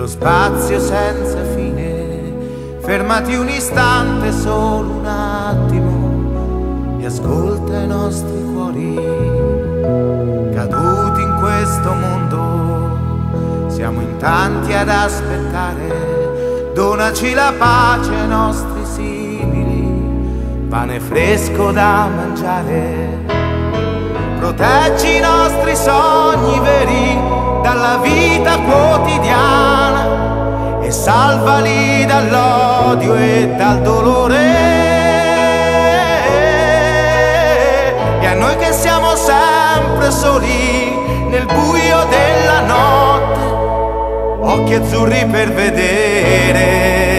nello spazio senza fine. Fermati un istante, solo un attimo, e ascolta i nostri cuori caduti in questo mondo. Siamo in tanti ad aspettare, donaci la pace ai nostri simili, pane fresco da mangiare. Proteggi i nostri sogni veri dalla vita quotidiana e salvali dall'odio e dal dolore. E a noi che siamo sempre soli nel buio della notte, occhi azzurri per vedere.